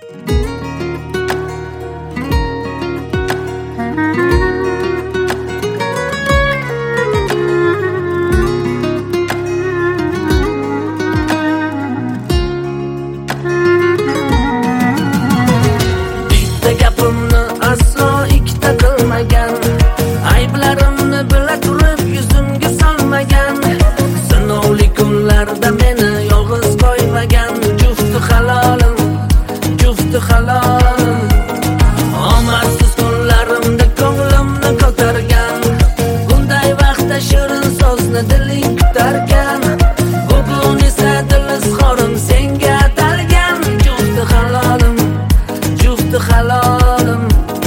Bitta gapimni aslo ikkita qilmagan, ayblarimni bila turib yuzimga solmagan, sinovli kunlarda meni yolg'iz qo'ymagan, jufti halolim, jufti halolim. Omadsiz kunlarimda ko'nglimni ko'targan, bunday vaqtda shirin so'zni diling kutarkan, bugun esa dil izhorim senga atalgan, jufti halolim, jufti halolim.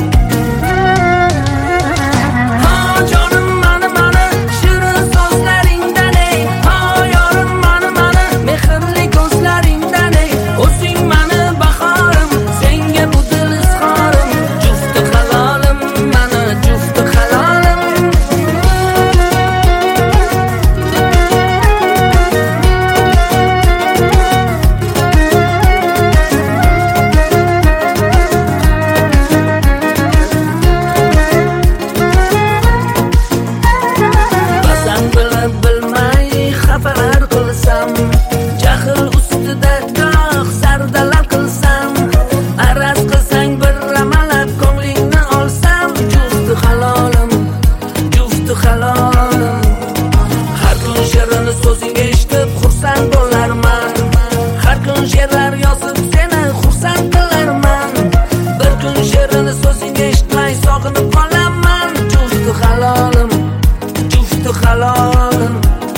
Jahl ustida goh sardalar qilsam, araz qilsang bir amalab ko'nglingni olsam, jufti halolim, jufti halolim. Har kun she'rini so'zingga eshitib xursand bo'larman, har kun she'rlar yozib seni xursand qilarman, bir kun she'rini so'zingga eshitmay sog'inib qolaman, jufti halolim, jufti halolim.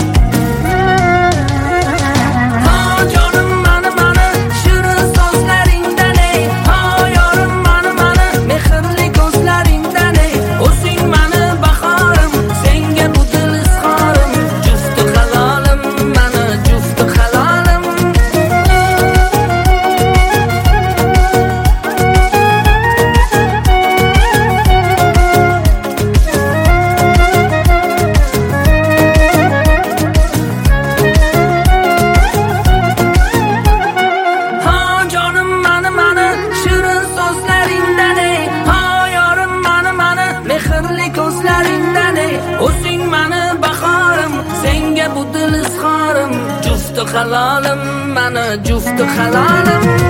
O'zing mani bahorim, senga bu dil izhorim, jufti halolim, mani jufti halolim.